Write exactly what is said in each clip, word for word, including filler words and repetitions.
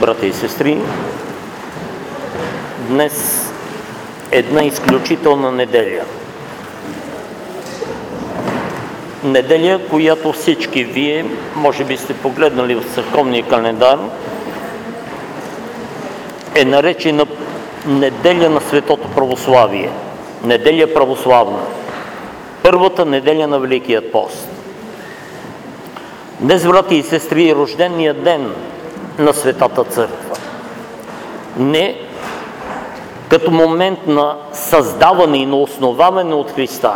брати и сестри, днес е една изключителна неделя. Неделя, която всички вие, може би сте погледнали в църковния календар, е наречена неделя на Светото православие, неделя православна, първата неделя на Великият пост. Днес, брати и сестри, е рожденият ден на Светата църква. Не като момент на създаване и на основаване от Христа,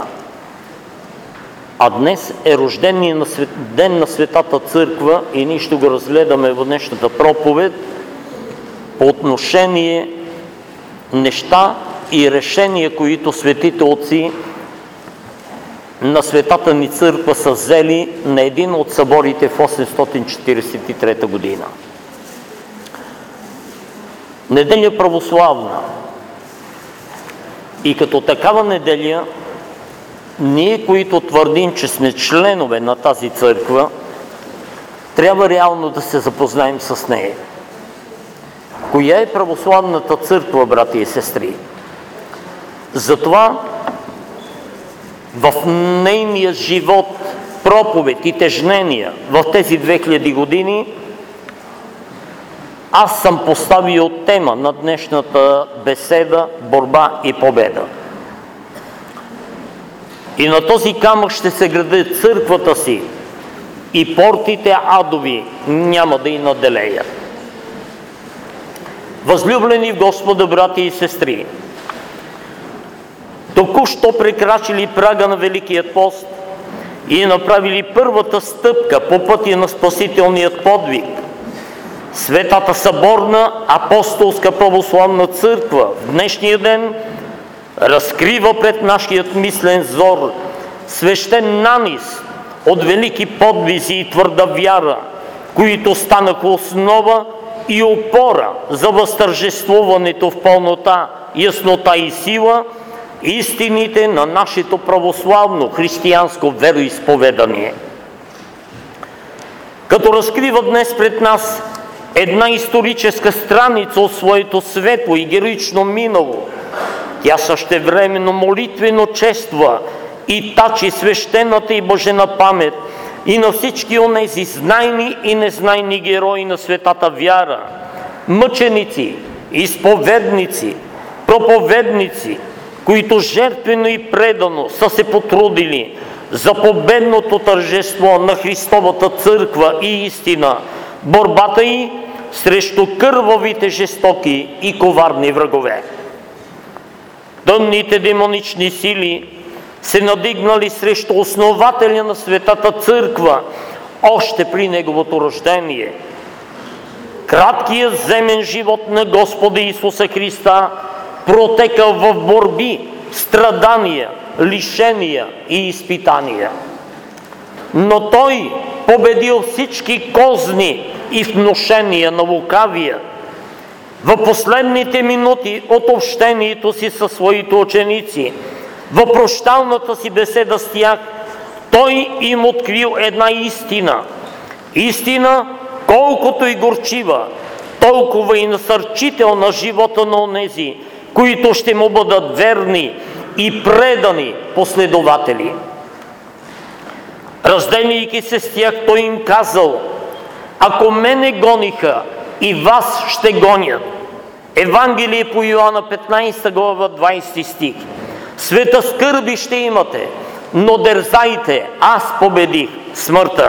а днес е рожденият на свет... ден на Светата църква и ние ще го разгледаме в днешната проповед по отношение неща и решения, които светите отци на Светата ни църква са взели на един от съборите в осемстотин четиридесет и трета година. Неделя православна. И като такава неделя, ние, които твърдим, че сме членове на тази църква, трябва реално да се запознаем с нея. Коя е православната църква, брати и сестри? Затова в нейния живот, проповед и тежнения в тези две хиляди години, аз съм поставил тема на днешната беседа „Борба и победа“. И на този камък ще се гради църквата си и портите адови няма да й наделеят. Възлюблени в Господа, брати и сестри, току-що прекрачили прага на Великият пост и направили първата стъпка по пътя на спасителният подвиг, Светата съборна апостолска православна църква в днешния ден разкрива пред нашият мислен взор свещен нанис от велики подвизи и твърда вяра, които станаха основа и опора за възтържествуването в пълнота, яснота и сила истините на нашето православно християнско вероизповедание. Като разкрива днес пред нас една историческа страница от своето светло и героично минало, тя същевременно молитвено чества и тачи свещената и божена памет и на всички онези знайни и незнайни герои на светата вяра, мъченици, изповедници, проповедници, които жертвено и предано са се потрудили за победното тържество на Христовата църква и истина, борбата й срещу кървавите, жестоки и коварни врагове. Тъмните демонични сили се надигнали срещу основателя на Светата църква още при неговото рождение. Краткият земен живот на Господа Исуса Христа протекал в борби, страдания, лишения и изпитания. Но Той победил всички козни и внушения на лукавия. В последните минути от общението си със своите ученици, в прощалната си беседа с тях, Той им открил една истина. Истина, колкото и горчива, толкова и насърчител на живота на онези, които ще му бъдат верни и предани последователи. Разделяйки се с тях, Той им казал: ако мене гониха, и вас ще гонят. Евангелие по Йоанна петнадесета глава, двадесети стих. Света скърби ще имате, но дързайте, аз победих смъртта.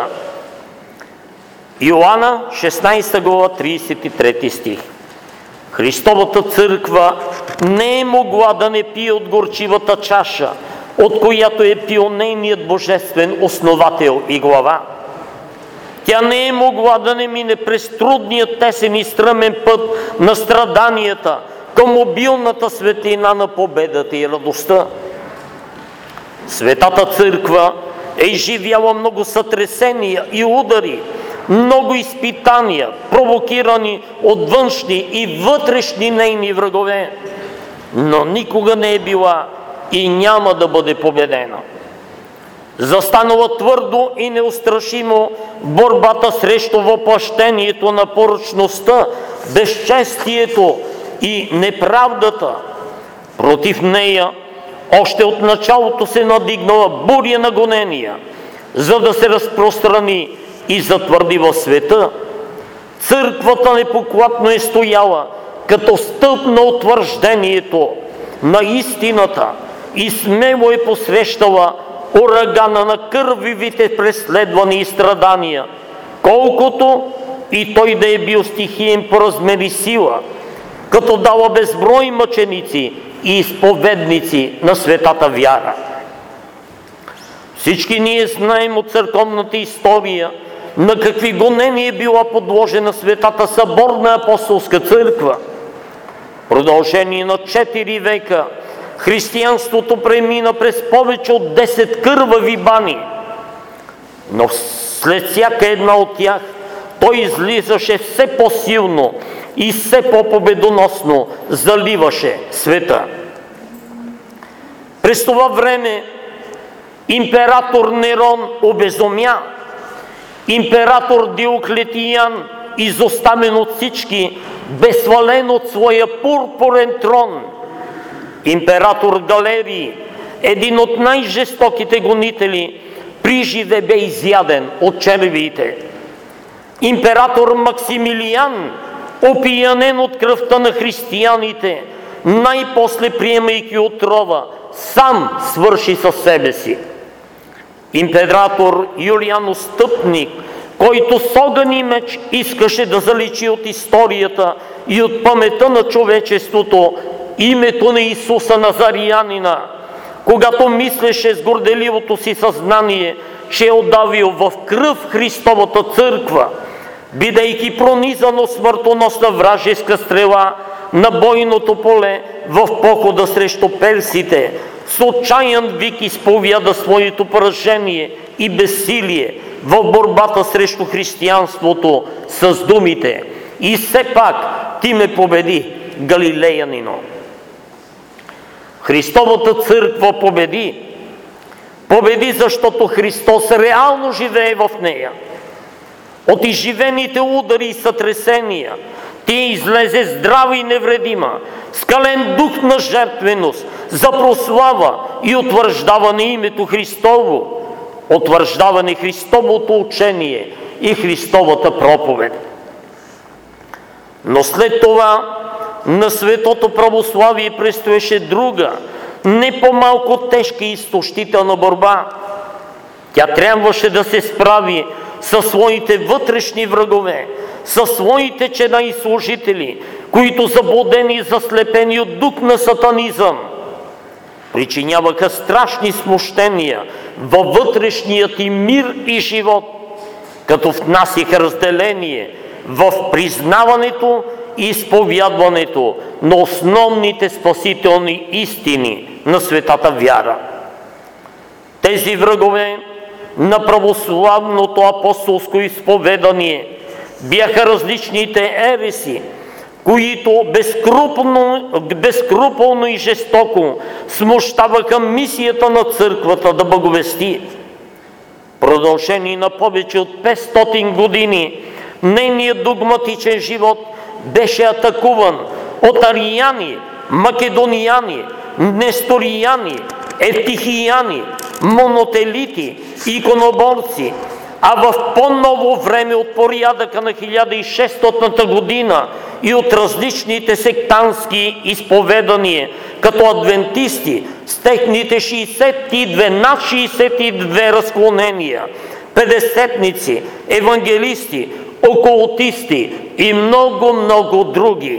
Йоанна шестнадесета глава, тридесет и трети стих. Христовата църква не е могла да не пие от горчивата чаша, от която е пил нейният божествен основател и глава. Тя не е могла да не мине през трудният, тесен и стръмен път на страданията към обилната светлина на победата и радостта. Светата църква е изживяла много сътресения и удари, много изпитания, провокирани от външни и вътрешни нейни врагове, но никога не е била и няма да бъде победена. Застанала твърдо и неустрашимо борбата срещу въплъщението на порочността безчестието и неправдата. Против нея още от началото се надигнала буря на гонения, за да се разпространи и затвърди в света. Църквата непоклатно е стояла като стълб на утвърждението на истината и смело е посрещала урагана на кървивите преследвания и страдания, колкото и той да е бил стихиен по размер и сила, като дала безброй мъченици и изповедници на светата вяра. Всички ние знаем от църковната история на какви гонения е била подложена Светата съборна апостолска църква. В продължение на четири века християнството премина през повече от десет кървави бани, но след всяка една от тях той излизаше все по-силно и все по-победоносно заливаше света. През това време император Нерон обезумя, император Диоклетиян, изоставен от всички, безсвален от своя пурпурен трон, император Галерий, един от най-жестоките гонители, приживе бе изяден от червиите. Император Максимилиан, опиянен от кръвта на християните, най-после приемайки отрова, сам свърши със себе си. Император Юлиан Отстъпник, който с огън и меч искаше да заличи от историята и от паметта на човечеството името на Исуса Назариянина, когато мислеше с горделивото си съзнание, че е отдавил в кръв Христовата църква, бидейки пронизан от смъртоносна вражеска стрела на бойното поле в похода срещу персите, с отчаян вик изповяда своето поражение и безсилие в борбата срещу християнството с думите: „И все пак ти ме победи, галилеянино!“ Христовата църква победи. Победи, защото Христос реално живее в нея. От изживените удари и сътресения тя излезе здрава и невредима, с кален дух на жертвеност, за прослава и утвърждаване името Христово, утвърждаване Христовото учение и Христовата проповед. Но след това на светото православие предстоеше друга, не по-малко тежка и изтощителна борба. Тя трябваше да се справи със своите вътрешни врагове, със своите чеда и служители, които заблудени и заслепени от дух на сатанизъм, причиняваха страшни смущения във вътрешният им мир и живот, като внасяха разделение в признаването и изповядването на основните спасителни истини на светата вяра. Тези врагове на православното апостолско изповедание бяха различните ереси, които безкрупно, безкруполно и жестоко смущаваха мисията на църквата да благовести. В продължение на повече от петстотин години нейният догматичен живот беше атакуван от арияни, македонияни, несторияни, евтихияни, монотелити, иконоборци, а в по-ново време от порядъка на хиляда и шестстотната година и от различните сектантски изповедания, като адвентисти с техните шейсет и две, над шейсет и две разклонения, петдесетници, евангелисти, окултисти и много-много други.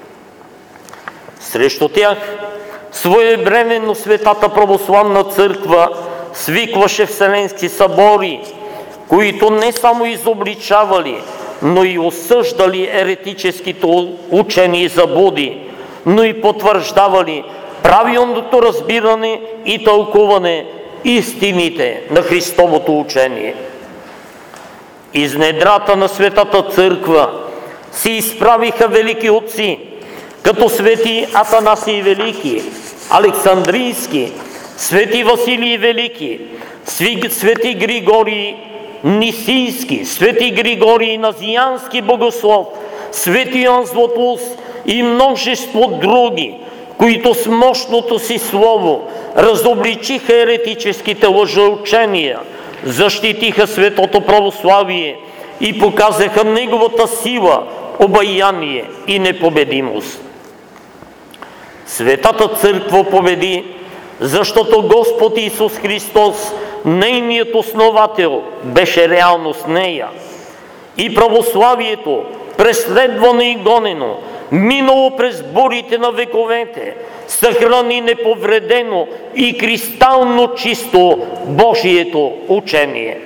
Срещу тях своевременно Светата православна църква свикваше вселенски събори, които не само изобличавали, но и осъждали еретическите учения и заблуди, но и потвърждавали правилното разбиране и тълкуване истините на Христовото учение. Из недрата на Светата църква се изправиха велики отци, като свети Атанасий Велики, Александрийски, свети Василий Велики, свети Григорий Нисийски, свети Григорий Назиянски богослов, Свети Йоан Златоуст и множество други, които с мощното си слово разобличиха еретическите лъжеучения, защитиха светото православие и показаха неговата сила, обаяние и непобедимост. Светата църква победи, защото Господ Исус Христос, нейният основател, беше реално с нея. И православието, преследвано и гонено, минало през бурите на вековете, съхрани неповредено и кристално чисто Божието учение.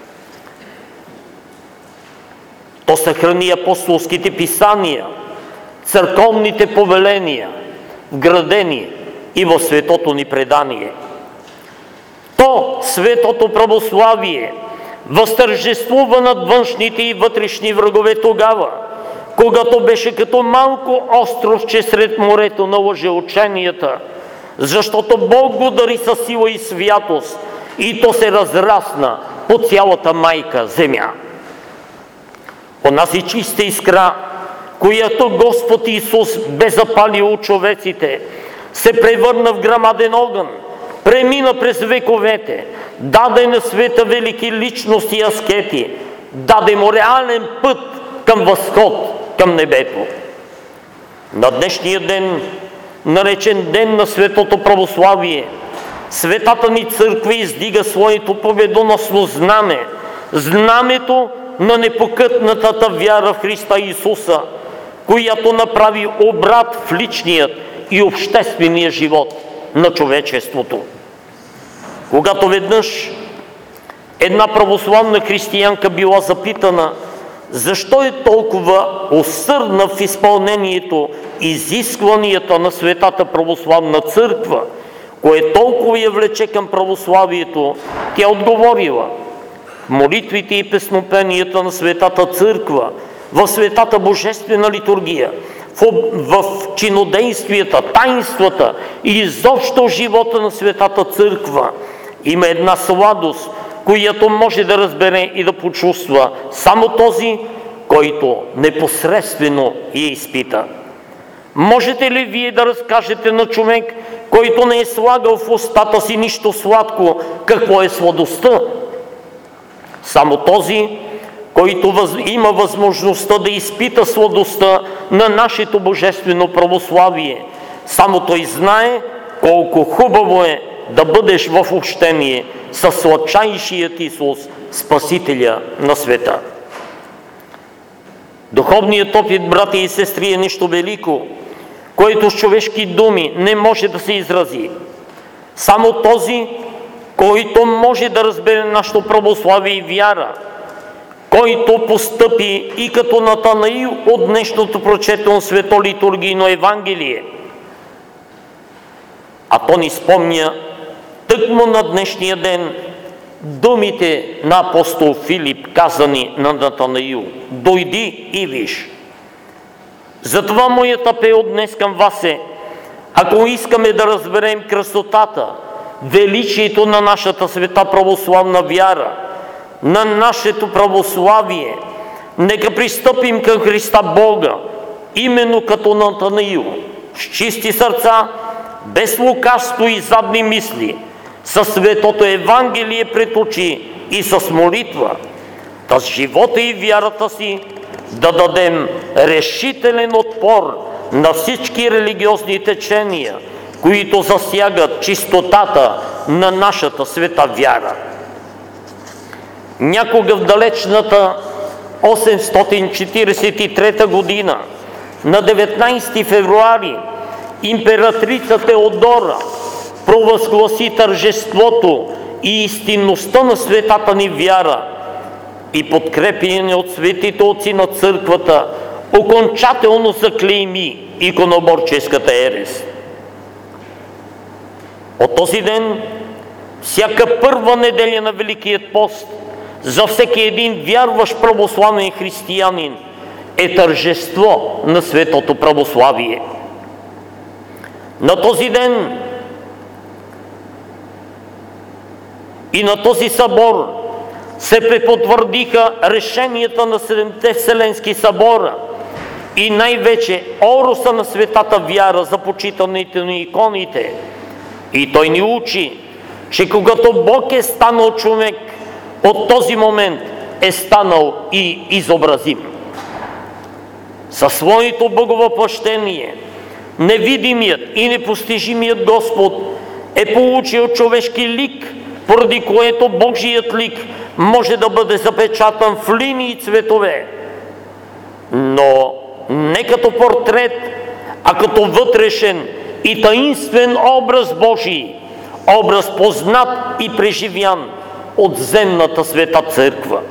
То съхрани апостолските писания, църковните повеления, вградени и в светото ни предание. То, светото православие, възтържествува над външните и вътрешни врагове тогава, когато беше като малко островче сред морето на лъжеученията, защото Бог го дари със сила и святост и то се разрасна по цялата майка земя. Онази чиста искра, която Господ Исус бе запалил от човеците, се превърна в грамаден огън, премина през вековете, даде на света велики личности и аскети, даде му реален път към възход, към небето. На днешния ден, наречен Ден на светото православие, светата ни църква издига своето победоносно знаме, знамето на непокътнатата вяра в Христа Исуса, която направи обрат в личният и обществения живот на човечеството. Когато веднъж една православна християнка била запитана защо е толкова усърдна в изпълнението изискванията на Светата православна църква, кое толкова я влече към православието, тя отговорила: в молитвите и песнопенията на Светата църква, в Светата божествена литургия, в, в чинодействията, таинствата и изобщо живота на Светата църква има една сладост, която може да разбере и да почувства само този, който непосредствено я изпита. Можете ли вие да разкажете на човек, който не е слагал в устата си нищо сладко, какво е сладостта? Само този, който въз... има възможността да изпита сладостта на нашето божествено православие, само той знае колко хубаво е да бъдеш в общение със сладчайшият Исус, Спасителя на света. Духовният опит, брати и сестри, е нещо велико, което с човешки думи не може да се изрази. Само този, който може да разбере нашето православие и вяра, който постъпи и като Натанаил от днешното прочетено свето литургийно Евангелие. А то ни спомня тъкмо на днешния ден думите на апостол Филип, казани на Натанаил: дойди и виж. Затова моят апел днес към вас е: ако искаме да разберем красотата, величието на нашата света православна вяра, на нашето православие, нека пристъпим към Христа Бога, именно като Натанаил, с чисти сърца, без лукавство и задни мисли, със светото Евангелие пред очи и с молитва, да с живота и вярата си да дадем решителен отпор на всички религиозни течения, които засягат чистотата на нашата света вяра. Някога в далечната осемстотин четиридесет и трета година, на деветнайсети февруари, императрица Теодора провъзгласи тържеството и истинността на светата ни вяра и подкрепени от светите отци на църквата окончателно заклейми иконоборческата ерес. От този ден, всяка първа неделя на Великият пост за всеки един вярващ православен християнин е тържество на светото православие. На този ден и на този събор се препотвърдиха решенията на седемте вселенски събора и най-вече ороса на светата вяра за почитането на иконите. И той ни учи, че когато Бог е станал човек, от този момент е станал и изобразим. Със своето боговъплъщение невидимият и непостижимият Господ е получил човешки лик, поради което Божият лик може да бъде запечатан в линии и цветове, но не като портрет, а като вътрешен и таинствен образ Божий, образ познат и преживян от земната света църква.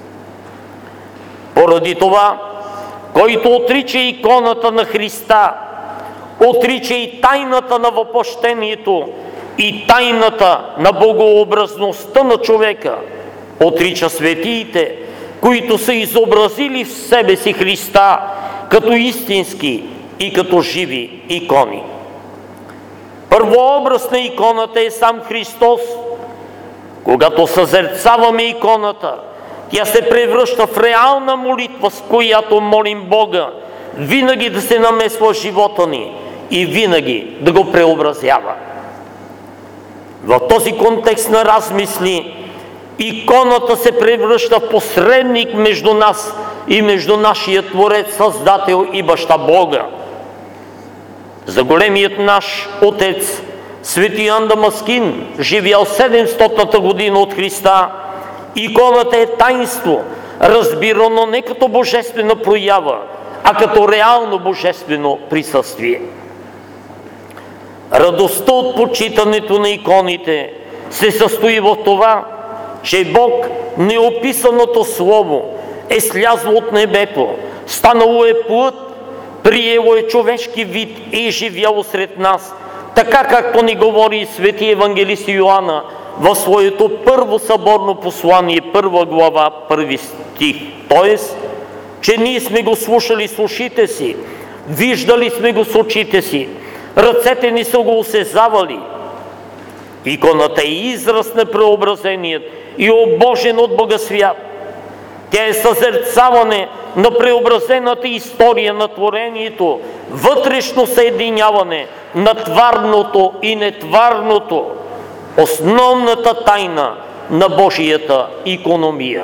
Поради това, който отрича иконата на Христа, отрича и тайната на въплъщението и тайната на богообразността на човека, отрича светиите, които са изобразили в себе си Христа като истински и като живи икони. Първообраз на иконата е сам Христос. Когато съзерцаваме иконата, тя се превръща в реална молитва, с която молим Бога винаги да се намесва в живота ни и винаги да го преобразява. В този контекст на размисли, иконата се превръща в посредник между нас и между нашия Творец, Създател и Баща Бога. За големият наш Отец, свети Йоан Дамаскин, живял седемстотната година от Христа, иконата е таинство, разбирано не като божествена проява, а като реално божествено присъствие. Радостта от почитането на иконите се състои в това, че Бог, неописаното Слово, е слязло от небето, станало е плът, приело е човешки вид и е живяло сред нас, така както ни говори свети евангелист Йоанна в своето първо съборно послание, първа глава, първи стих. Тоест, че ние сме го слушали с ушите си, виждали сме го с очите си, ръцете ни са го осезавали. Иконата е израз на преобразението и обожен от Бога свят. Тя е съзерцаване на преобразената история на творението, вътрешно съединяване на тварното и нетварното, основната тайна на Божията икономия.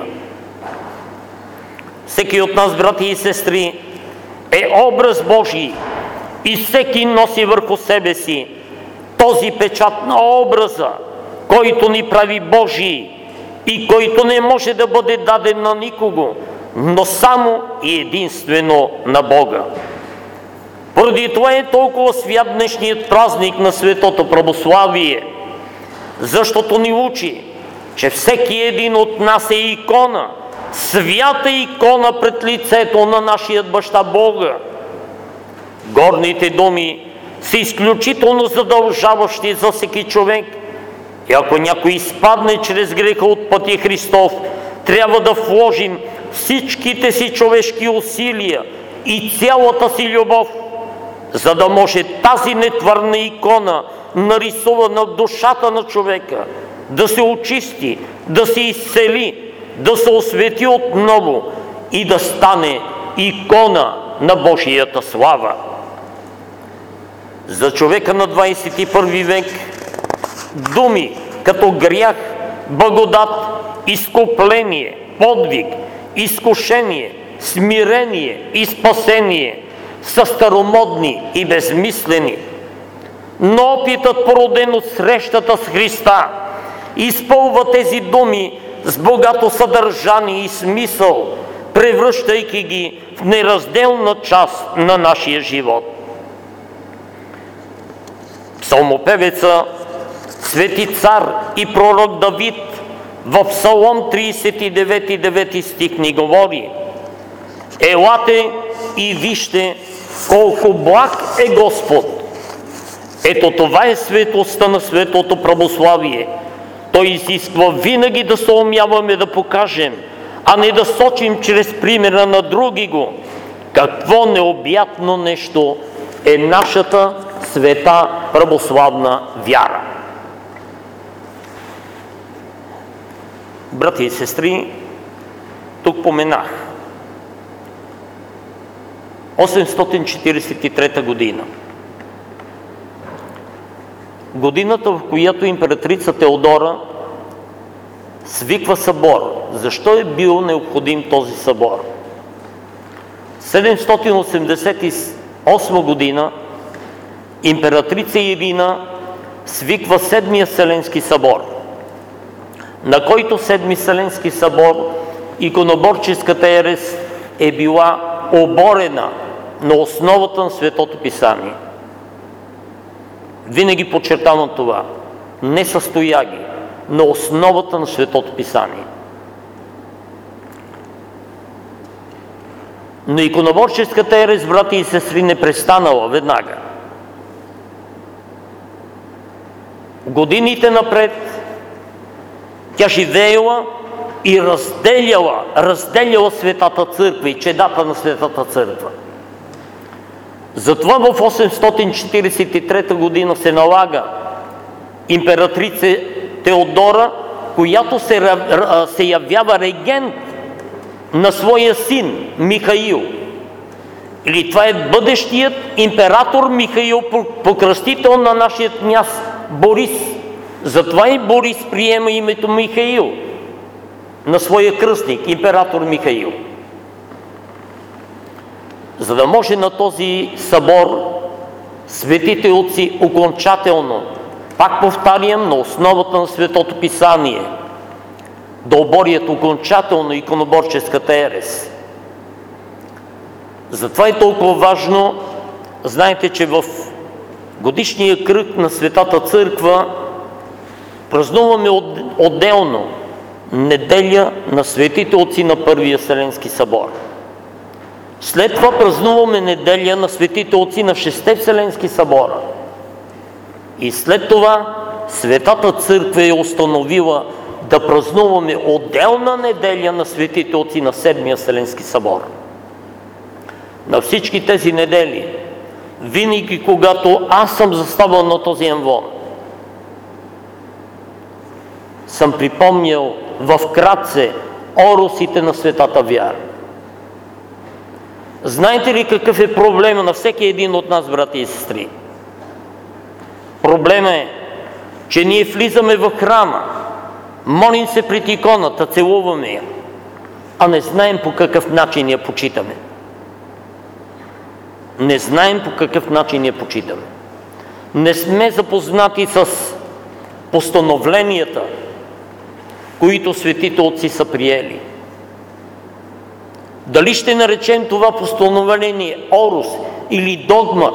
Всеки от нас, брати и сестри, е образ Божий и всеки носи върху себе си този печат на образа, който ни прави Божий и който не може да бъде даден на никого, но само и единствено на Бога. Поради това е толкова свят днешният празник на светото православие, защото ни учи, че всеки един от нас е икона, свята икона пред лицето на нашия Баща Бога. Горните думи са изключително задължаващи за всеки човек. И ако някой изпадне чрез греха от пътя Христов, трябва да вложим всичките си човешки усилия и цялата си любов, за да може тази нетвърна икона, нарисувана в душата на човека, да се очисти, да се изцели, да се освети отново и да стане икона на Божията слава. За човека на двадесет и първи век думи като грях, благодат, изкупление, подвиг, изкушение, смирение и спасение са старомодни и безмислени. Но опитът, породен от срещата с Христа, изпълва тези думи с богато съдържание и смисъл, превръщайки ги в неразделна част на нашия живот. Псалмопевеца, свети цар и пророк Давид в Псалом тридесет и девети, девети стих ни говори: елате и вижте колко благ е Господ. Ето това е светостта на светото православие. Той изисква винаги да се умяваме да покажем, а не да сочим чрез примера на други го, какво необятно нещо е нашата света православна вяра. Брати и сестри, тук поменах осемстотин четиридесет и трета година. Годината, в която императрица Теодора свиква събор. Защо е бил необходим този събор? седемстотин осемдесет и осма година императрица Ирина свиква Седмия Вселенски събор, на който Седми Вселенски събор иконоборческата ерес е била оборена на основата на Светото Писание. Винаги подчертавам това. Не с тояги, на основата на Светото Писание. Но иконоборческата ерес, брати и сестри, не престанала веднага. Годините напред тя живеела и разделяла, разделяла Светата Църква и чедата на Светата Църква. Затова в осемстотин четиридесет и трета година се налага императрица Теодора, която се, се явява регент на своя син Михаил. Или това е бъдещият император Михаил, покръстител на нашия княз Борис. Затова и Борис приема името Михаил на своя кръстник, император Михаил. За да може на този събор светите отци окончателно, пак повтарям, на основата на Светото Писание, да оборят окончателно иконоборческата ерес. Затова е толкова важно, знаете, че в годишния кръг на Светата Църква празнуваме отделно неделя на светите отци на Първия Вселенски събор. След това празнуваме неделя на светите отци на Шесте Вселенски събора. И след това Светата Църква е установила да празнуваме отделна неделя на светите отци на Седмия Вселенски събор. На всички тези недели, винаги когато аз съм заставал на този амвон, съм припомнял в кратце оросите на светата вяра. Знаете ли какъв е проблема на всеки един от нас, брати и сестри? Проблема е, че ние влизаме в храма, молим се пред иконата, целуваме я, а не знаем по какъв начин я почитаме. Не знаем по какъв начин я почитаме. Не сме запознати с постановленията, които светите отци са приели. Дали ще наречем това постановление орус или догма,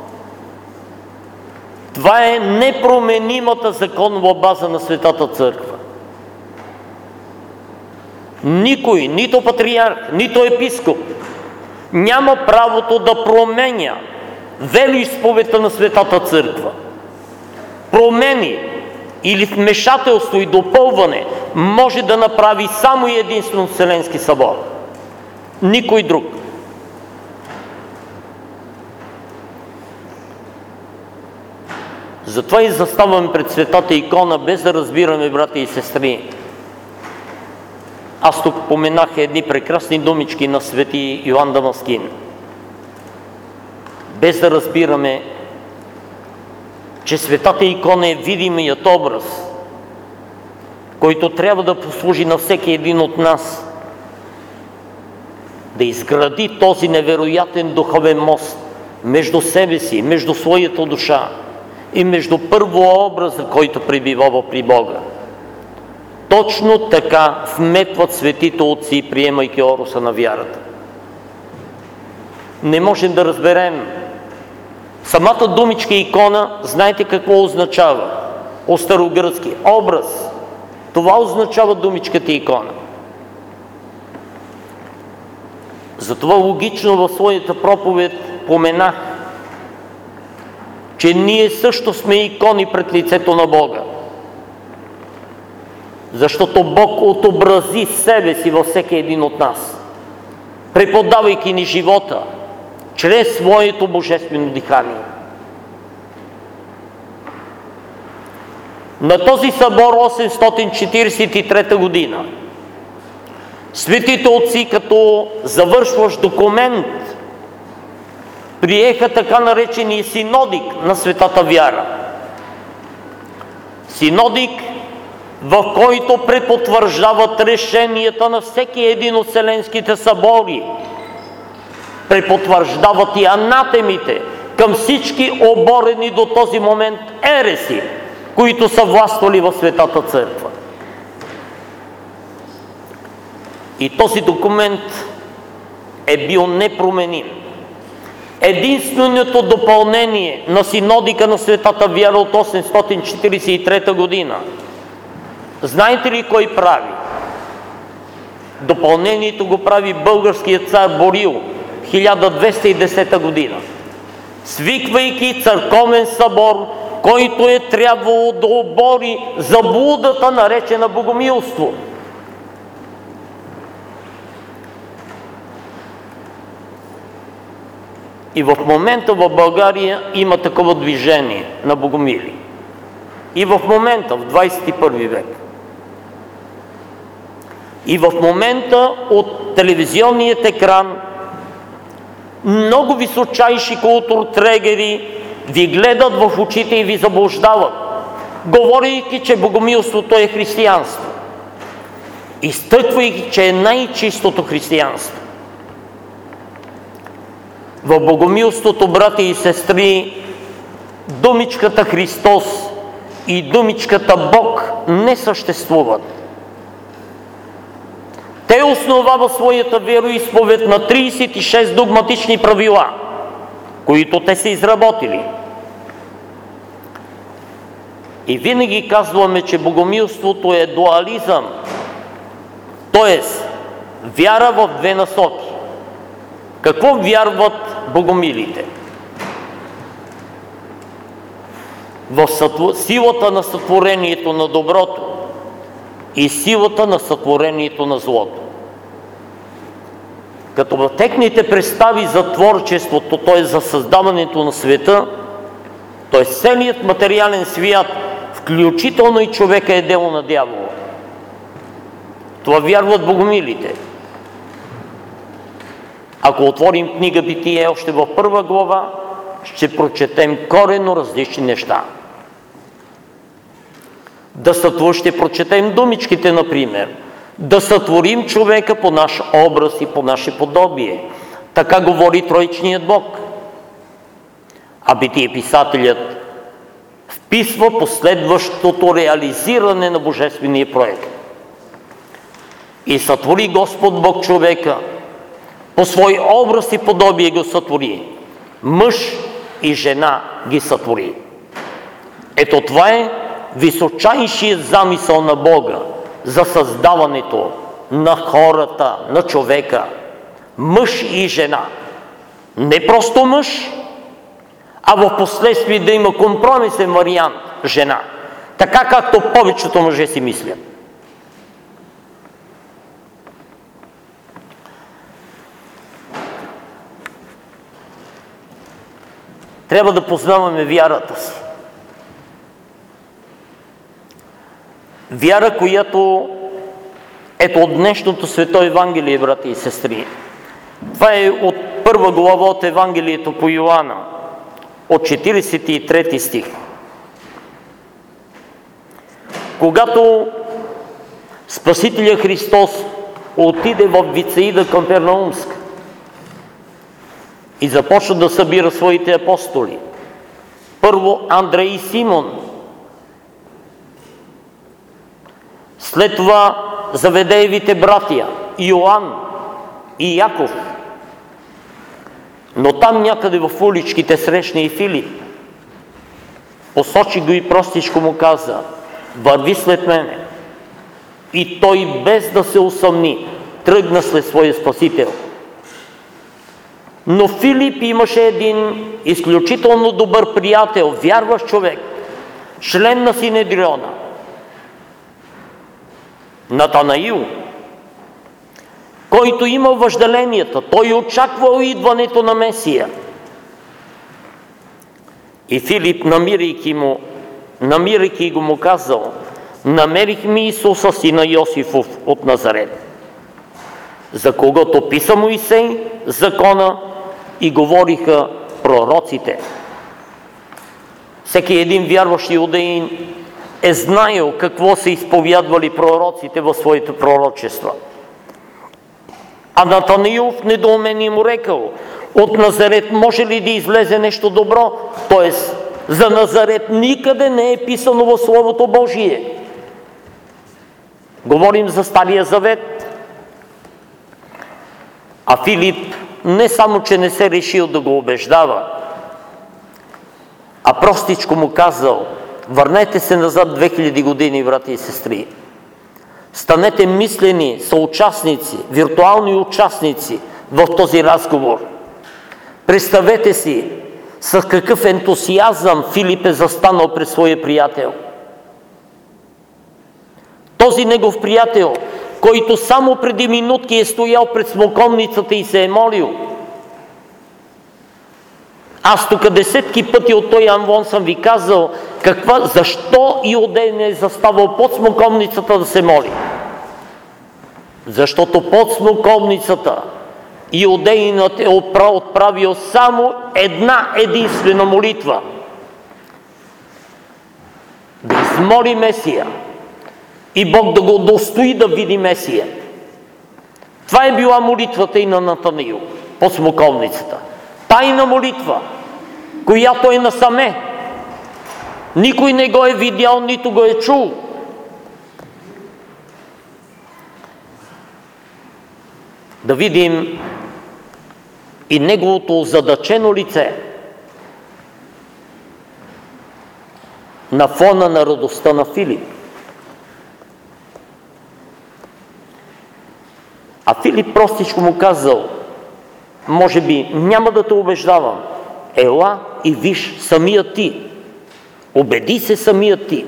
това е непроменимата законова база на Светата Църква. Никой, нито патриарх, нито епископ, няма правото да променя вероизповедта на Светата Църква. Промени или вмешателство и допълване може да направи само и единствено Вселенски събор. Никой друг. Затова и заставаме пред светата икона, без да разбираме, брати и сестри. Аз тук поменах едни прекрасни думички на свети Йоан Дамаскин. Без да разбираме, че светата икона е видимият образ, който трябва да послужи на всеки един от нас, да изгради този невероятен духовен мост между себе си, между своята душа и между първообраза, който пребивава при Бога. Точно така вметват светите отци, приемайки оруса на вярата. Не можем да разберем. Самата думичка икона, знаете какво означава? От старогръцки образ. Това означава думичката икона. Затова логично в своята проповед поменах, че ние също сме икони пред лицето на Бога. Защото Бог отобрази себе си във всеки един от нас, преподавайки ни живота чрез своето божествено дихание. На този събор осемстотин четиридесет и трета година светите отци, като завършващ документ приеха така наречения синодик на светата вяра. Синодик, в който препотвърждават решенията на всеки един от Вселенските събори. Препотвърждават и анатемите към всички оборени до този момент ереси, които са властвали в Светата Църква. И този документ е бил непроменим. Единственото допълнение на синодика на Светата вяра от осемстотин четиридесет и трета година, знаете ли кой прави? Допълнението го прави българският цар Борил, хиляда двеста и десета година, свиквайки църковен събор, който е трябвало да обори заблудата, наречена богомилство. И в момента в България има такова движение на богомили. И в момента, в двадесет и първи век. И в момента от телевизионният екран много височайши културтрегери ви гледат в очите и ви заблуждават, говорейки, че богомилството е християнство. Изтъквайки, че е най-чистото християнство. В богомилството, брати и сестри, думичката Христос и думичката Бог не съществуват. Те основават своята вероизповед на тридесет и шест догматични правила, които те са изработили. И винаги казваме, че богомилството е дуализъм, т.е. вяра в две насоки. Какво вярват богомилите? В силата на сътворението на доброто и силата на сътворението на злото. Като в техните представи за творчеството, т.е. за създаването на света, т.е. целият материален свят, включително и човека, е дело на дявола. Това вярват богомилите. Ако отворим книга Битие, още в първа глава, ще прочетем коренно различни неща. Да сътвор, ще прочетем думичките, например. Да сътворим човека по наш образ и по наше подобие. Така говори Троичният Бог. А Битие писателят вписва последващото реализиране на божествения проект. И сътвори Господ Бог човека, по свой образ и подобие го сътвори. Мъж и жена ги сътвори. Ето това е височайшият замисъл на Бога за създаването на хората, на човека. Мъж и жена. Не просто мъж, а в последствие да има компромисен вариант жена. Така както повечето мъже си мислят. Трябва да познаваме вярата си. Вяра, която ето от днешното Свето Евангелие, брати и сестри. Това е от първа глава от Евангелието по Йоанна, от четиридесет и трети стих. Когато Спасителя Христос отиде в Вицеида Капернаумска и започна да събира своите апостоли. Първо Андрей и Симон. След това Заведеевите братия Йоан и Яков. Но там някъде в уличките срещна и Филип. Посочи го и простичко му каза: върви след мене. И той, без да се усъмни, тръгна след своя Спасител. Но Филип имаше един изключително добър приятел, вярващ човек, член на Синедриона, Натанаил, който имал въжделенията. Той очаквал идването на Месия. И Филип, намирайки, му, намирайки го, му казал: намерихме Исуса, сина Йосифов от Назарет, за когото писа Моисей закона и говориха пророците. Всеки един вярващ иудеин е знаел какво са изповядвали пророците в своите пророчества. А Натанаил в недоумение му рекал: от Назарет може ли да излезе нещо добро? Тоест, за Назарет никъде не е писано в Словото Божие. Говорим за Стария Завет. А Филип не само, че не се решил да го убеждава, а простичко му казал: върнете се назад две хиляди години, брати и сестри. Станете мислени съучастници, виртуални участници в този разговор. Представете си с какъв ентусиазъм Филип е застанал пред своя приятел. Този негов приятел, който само преди минутки е стоял пред смоковницата и се е молил. Аз тук десетки пъти от този анвон съм ви казал каква, защо Иудей не е заставал под смоковницата да се моли. Защото под смоковницата Иудеинът е отправил само една единствена молитва. Да измоли Месия и Бог да го достои да види Месия. Това е била молитвата и на Натанаил под смоковницата. Тайна молитва, която е насаме. Никой не го е видял, нито го е чул. Да видим и неговото озадачено лице на фона на радостта на Филип. А Филип простичко му казал: може би няма да те убеждавам, ела и виж самия ти. Убеди се самия ти.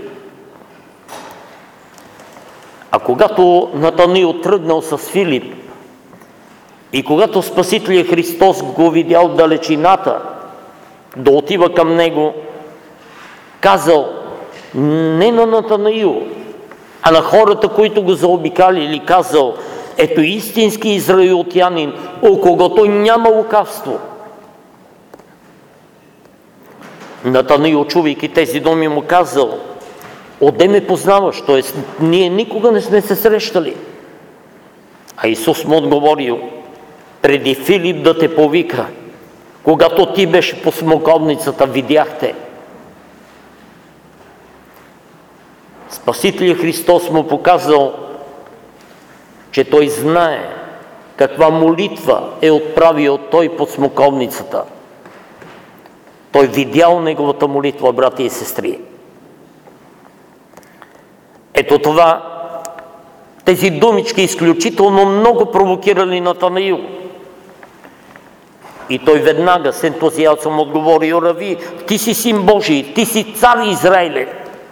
А когато Натанаил тръгнал с Филип и когато Спасителят Христос го видял в далечината да отива към него, казал не на Натанаил, а на хората, които го заобикалили, казал: ето истински израилтянин, у когото няма лукавство. Натанаил, чувайки тези думи, му казал: отде ме познаваш? Т.е. ние никога не сме се срещали. А Исус му отговорил: преди Филип да те повика, когато ти беше по смоковницата, видяхте. Спасителят Христос му показал, че той знае каква молитва е отправил той под смоковницата. Той видял неговата молитва, брати и сестри. Ето това, тези думички изключително много провокирали Натанаил. И той веднага с ентузиазъм отговорил: рави, ти си син Божий, ти си цар Израилев.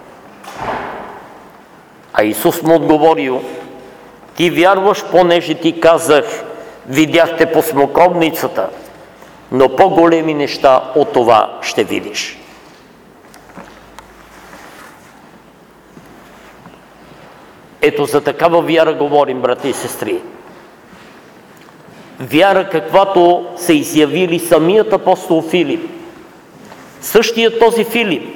А Исус му отговорил: ти вярваш, понеже ти казах, видяхте по смоковницата, но по-големи неща от това ще видиш. Ето за такава вяра говорим, брати и сестри. Вяра, каквато се изявили самият апостол Филип. Същият този Филип,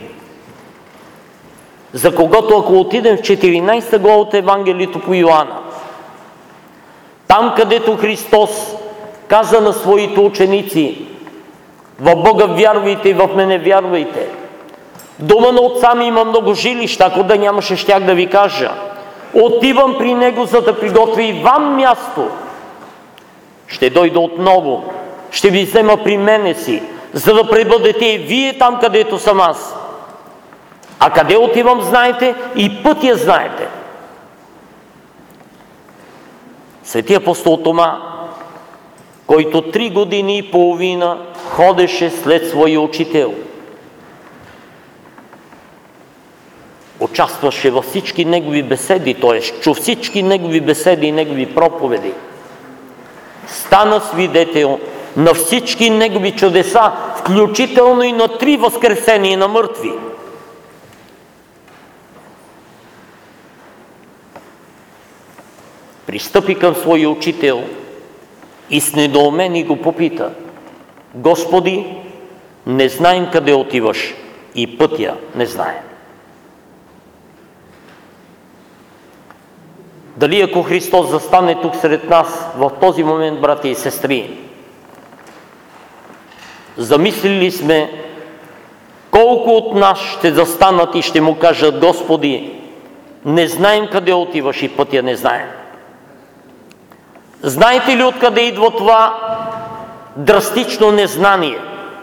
за когото, ако отидем в четиринайсета глава от Евангелието по Йоанна, там, където Христос каза на своите ученици: в Бога вярвайте и в мене вярвайте. Дома на отца ми има много жилища, ако да нямаше, щях да ви кажа. Отивам при него, за да приготвя и вам място. Ще дойда отново, ще ви взема при мене си, за да пребъдете и вие там, където съм аз. А къде отивам, знаете, и пътя знаете. Свети апостол Тома, който три години и половина ходеше след своя учител, участваше във всички негови беседи, т.е. чу всички негови беседи и негови проповеди. Стана свидетел на всички негови чудеса, включително и на три възкресения на мъртви. Пристъпи към своя учител и с недоумение го попита: Господи, Не знаем къде отиваш и пътя не знаем. Дали ако Христос застане тук сред нас в този момент, братя и сестри, замислили сме колко от нас ще застанат и ще му кажат: Господи, не знаем къде отиваш и пътя не знаем. Знаете ли откъде идва това драстично незнание?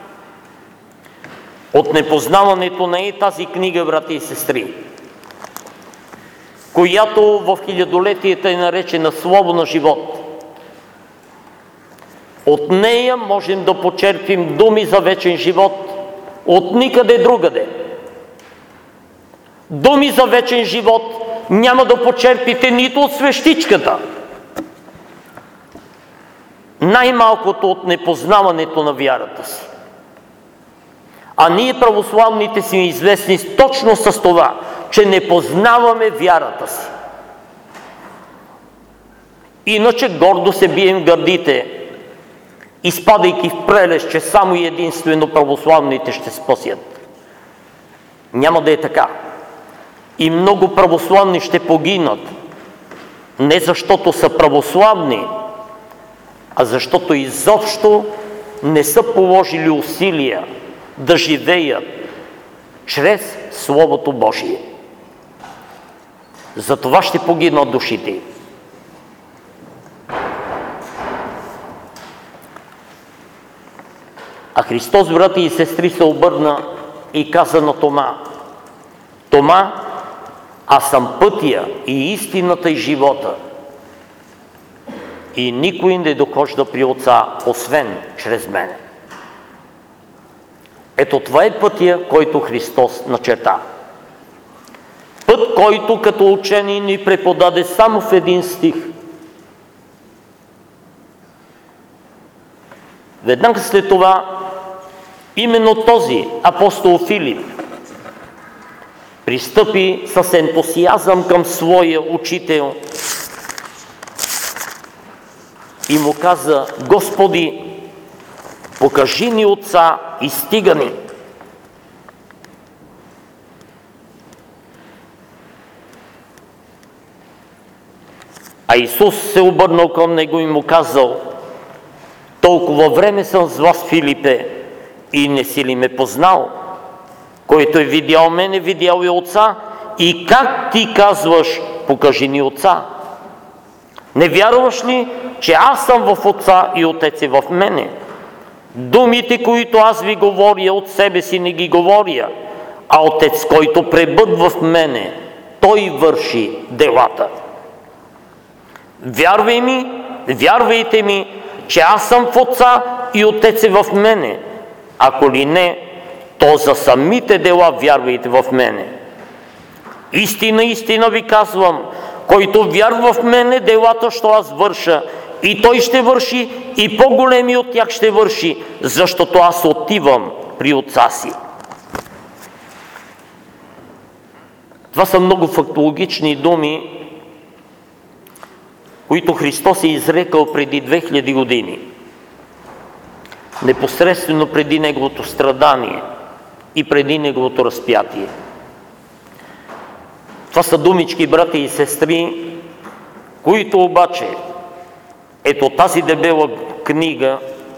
От непознаването на е тази книга, брати и сестри, която в хилядолетията е наречена Слово на живот. От нея можем да почерпим думи за вечен живот от никъде другаде. Думи за вечен живот няма да почерпите нито от свещичката, най-малкото от непознаването на вярата си. А ние православните сме известни точно с това, че не познаваме вярата си. Иначе гордо се бием гърдите, изпадайки в прелест, че само и единствено православните ще спасят. Няма да е така. И много православни ще погинат, не защото са православни, а защото изобщо не са положили усилия да живеят чрез Словото Божие. За това ще погинат душите. А Христос, брати и сестри, се обърна и каза на Тома: Тома, аз съм пътя и истината и живота. И никой не дохожда при Отца, освен чрез мене. Ето това е пътя, който Христос начерта. Път, който като учени ни преподаде само в един стих. Веднага след това, именно този апостол Филип пристъпи с ентусиазъм към своя учител и му каза: Господи, покажи ни Отца и стига ни. А Исус се обърнал към него и му казал: толкова време съм с вас, Филипе, и не си ли ме познал? Който е видял мене, видял и Отца. И как ти казваш: покажи ни Отца? Не вярваш ли, че аз съм в Отца и Отец е в мене? Думите, които аз ви говоря, от себе си не ги говоря, а Отец, който пребъдва в мене, Той върши делата. Вярвай ми, вярвайте ми, че аз съм в Отца и Отец е в мене. Ако ли не, то за самите дела вярвайте в мене. Истина, истина ви казвам, който вярва в мене, делата, що аз върша, и той ще върши, и по-големи от тях ще върши, защото аз отивам при Отца си. Това са много фактологични думи, които Христос е изрекал преди две хиляди години. Непосредствено преди Неговото страдание и преди Неговото разпятие. Това са думички, брати и сестри, които обаче, ето тази дебела книга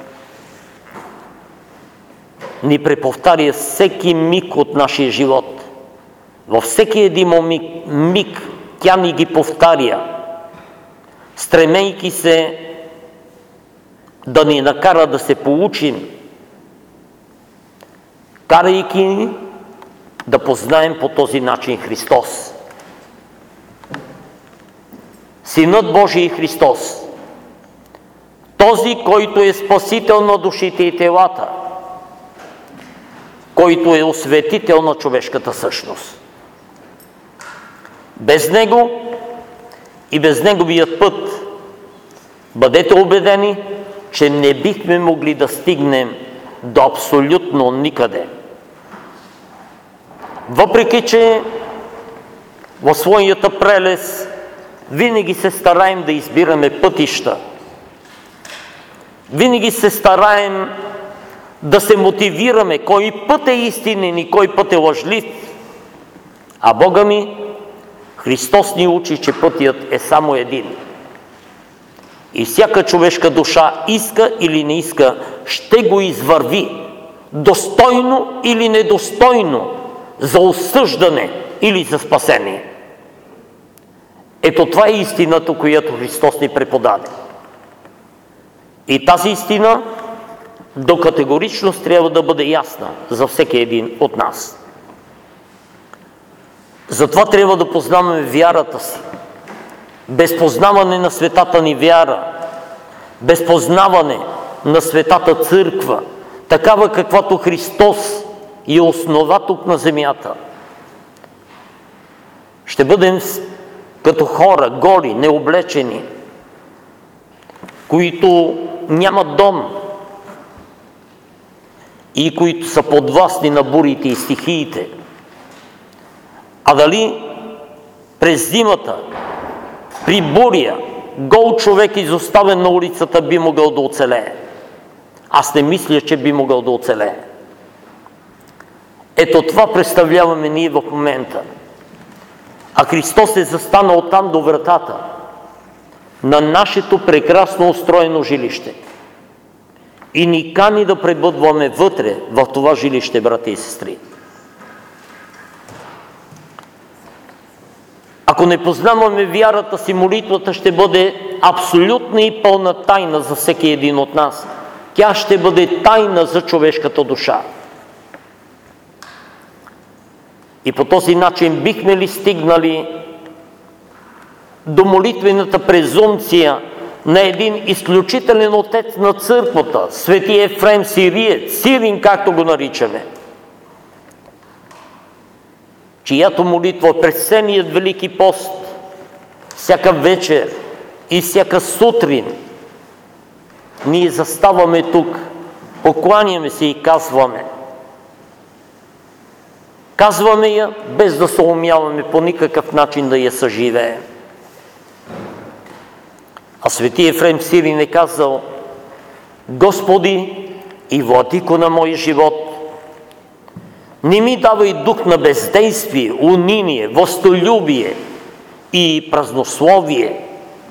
ни преповтаря всеки миг от нашия живот. Във всеки един миг, миг тя ни ги повтаря, стремейки се да ни накара да се получим, карайки ни да познаем по този начин Христос. Синът Божий Христос, този, който е спасител на душите и телата, който е осветител на човешката същност. Без Него и без Неговият път, бъдете убедени, че не бихме могли да стигнем до абсолютно никъде. Въпреки че в своята прелест винаги се стараем да избираме пътища, винаги се стараем да се мотивираме кой път е истинен и кой път е лъжлив. А Бога ми, Христос ни учи, че пътят е само един. И всяка човешка душа, иска или не иска, ще го извърви, достойно или недостойно, за осъждане или за спасение. Ето това е истината, която Христос ни преподаде. И тази истина до категоричност трябва да бъде ясна за всеки един от нас. Затова трябва да познаваме вярата си. Без познаване на светата ни вяра, без познаване на светата църква, такава каквато Христос и основа тук на земята, ще бъдем като хора, голи, необлечени, които нямат дом и които са подвластни на бурите и стихиите. А дали през зимата, при буря, гол човек изоставен на улицата би могъл да оцелее? Аз не мисля, че би могъл да оцелее. Ето това представляваме ние в момента. А Христос е застанал там до вратата на нашето прекрасно устроено жилище. И ни кани да пребъдваме вътре в това жилище, брати и сестри. Ако не познаваме вярата си, молитвата ще бъде абсолютна и пълна тайна за всеки един от нас. Тя ще бъде тайна за човешката душа. И по този начин бихме ли стигнали до молитвената презумпция на един изключителен отец на църквата, свети Ефрем Сириец, Сирин, както го наричаме, чиято молитва през целият Велики пост, всяка вечер и всяка сутрин, ние заставаме тук, покланяме се и казваме. Казваме я, без да се умяваме по никакъв начин да я съживеем. А свети Ефрем Сирин е казал: Господи и владико на мой живот, не ми давай дух на бездействие, униние, властолюбие и празнословие,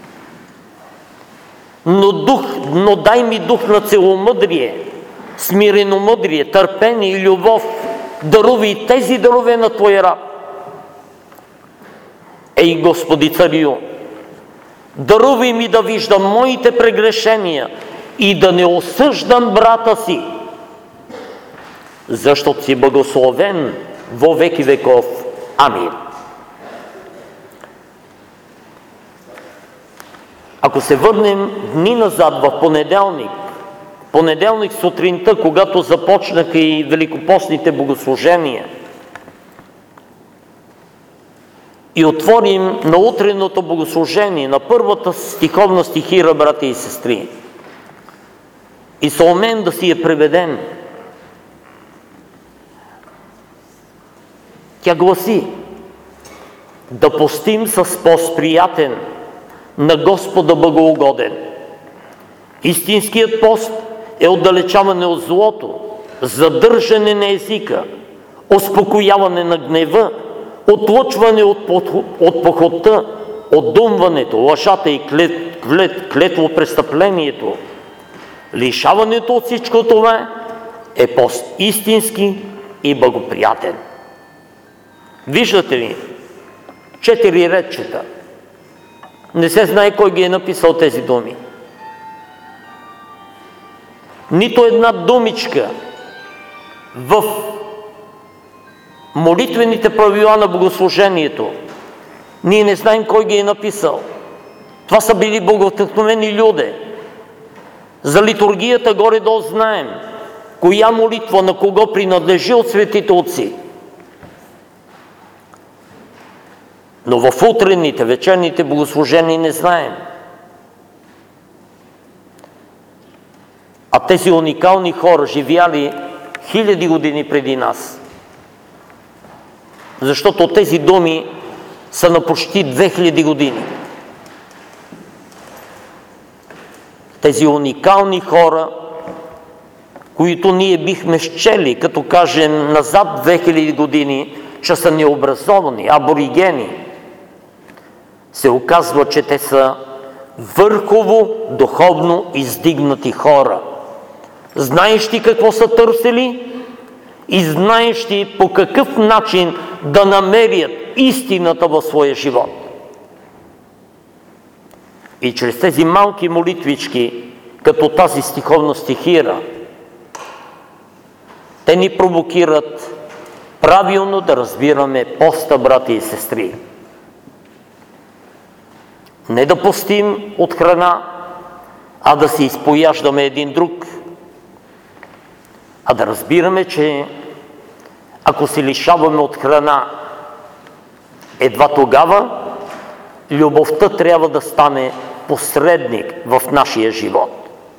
но, дух, но дай ми дух на целомъдрие, смиреномъдрие, търпение и любов. Дарувай тези дарове на Твоя раб. Ей, Господи Царю, дарувай ми да виждам моите прегрешения и да не осъждам брата си, защото си благословен во веки веков. Амин. Ако се върнем дни назад в понеделник, понеделник сутринта, когато започнаха и великопостните богослужения, и отворим на утреното богослужение, на първата стиховна стихира, брати и сестри, и се умеем да си я преведем, тя гласи: да постим с пост приятен, на Господа благоугоден. Истинският пост е отдалечаване от злото, задържане на езика, успокояване на гнева, отлъчване от, от похотта, от думването, лъжата и клет, клет, клетво престъплението. Лишаването от всичко това е пост истински и благоприятен. Виждате ли, четири редчета. Не се знае кой ги е написал тези думи. Нито една думичка в молитвените правила на богослужението. Ние не знаем кой ги е написал. Това са били боговдъхновени люди. За литургията горе-долу знаем коя молитва на кого принадлежи от светите отци. Но в утренните, вечерните богослужения не знаем. А тези уникални хора живяли хиляди години преди нас. Защото тези думи са на почти две хиляди години. Тези уникални хора, които ние бихме счели, като кажем назад две хиляди години, че са необразовани, аборигени, се оказва, че те са върхово духовно издигнати хора, знаещи какво са търсили и знаещи по какъв начин да намерят истината в своя живот. И чрез тези малки молитвички, като тази стиховна стихира, те ни провокират правилно да разбираме поста, брати и сестри. Не да постим от храна, а да се изпояждаме един друг, а да разбираме, че ако се лишаваме от храна, едва тогава любовта трябва да стане посредник в нашия живот.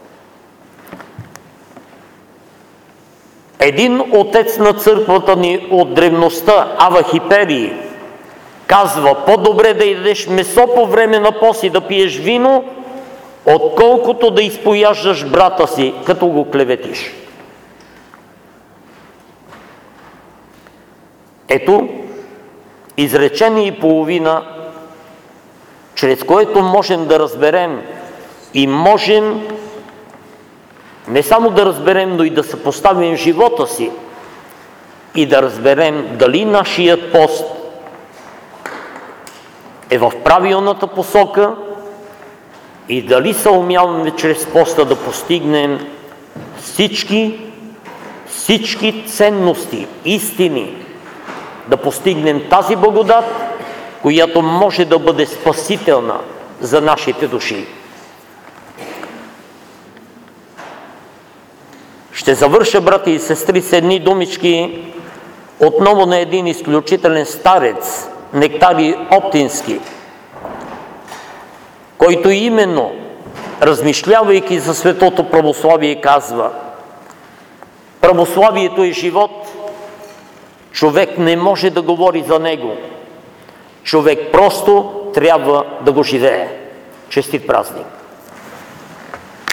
Един отец на църквата ни от древността, Ава Хиперий, казва: по-добре да ядеш месо по време на пост и да пиеш вино, отколкото да изпояждаш брата си, като го клеветиш. Ето изречение и половина, чрез което можем да разберем и можем не само да разберем, но и да съпоставим живота си и да разберем дали нашият пост е в правилната посока и дали съумяваме чрез поста да постигнем всички, всички ценности, истини, да постигнем тази благодат, която може да бъде спасителна за нашите души. Ще завърша, брати и сестри, с едни думички отново на един изключителен старец, Нектарий Оптински, който именно, размишлявайки за светото православие, казва: православието е живот, човек не може да говори за него, човек просто трябва да го живее. Честит празник!